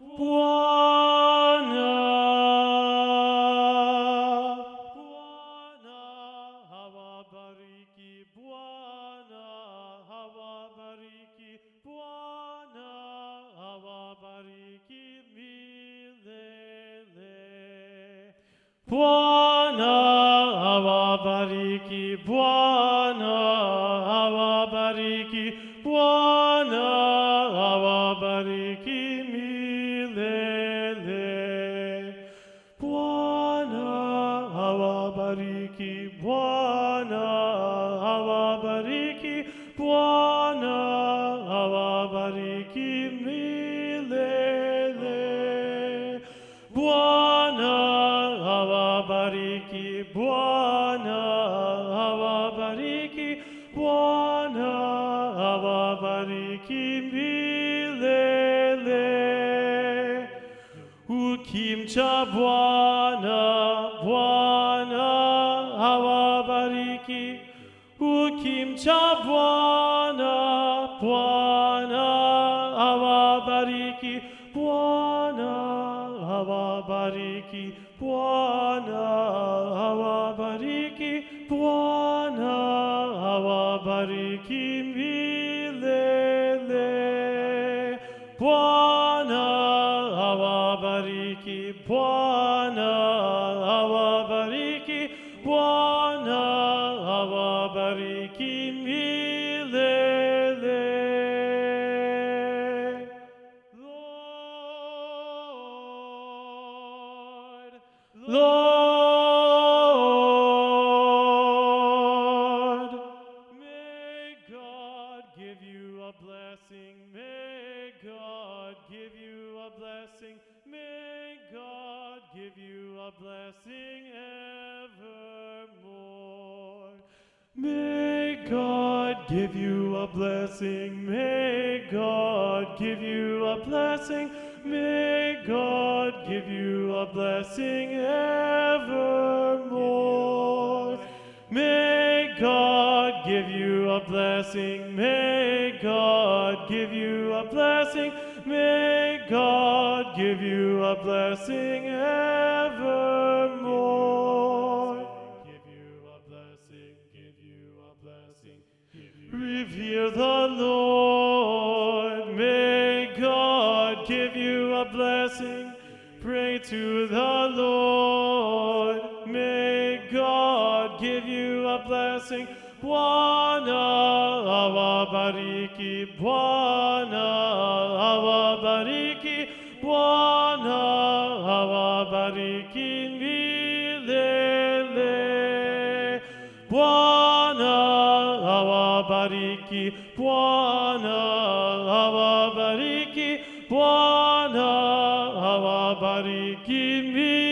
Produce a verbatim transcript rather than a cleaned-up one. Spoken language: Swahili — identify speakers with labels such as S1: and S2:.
S1: Bwana, Bwana hawabariki, Bwana hawabariki, Bwana hawabariki milele. Bwana hawabariki, Bwana hawabariki, Bwana hawabariki milele. Bwana hawabariki, Bwana hawabariki, Bwana hawabariki milele. Bwana hawabariki, Bwana hawabariki, Bwana hawabariki milele. Ukimcha Bwana, Bwana hawabariki. Ukimcha Bwana, Bwana hawabariki, Bwana hawabariki, Bwana hawabariki, Bwana hawabariki milele. Bwana hawabariki, Bwana hawabariki, Bwana hawabariki milele. Lord, Lord, may God give you a blessing. May God give you a blessing. May God give you a blessing evermore. May God give you a blessing. May God give you a blessing. May God give you a blessing evermore. May God give you a blessing. May God give you a blessing. May God give you a blessing evermore. Give you a blessing, give you a blessing. Revere the Lord. May God give you a blessing. Pray to the Lord. May God give you a blessing. Bwana hawabariki, Bwana hawabariki, Bwana hawabariki milele. Bwana hawabariki, Bwana hawabariki, Bwana hawabariki milele.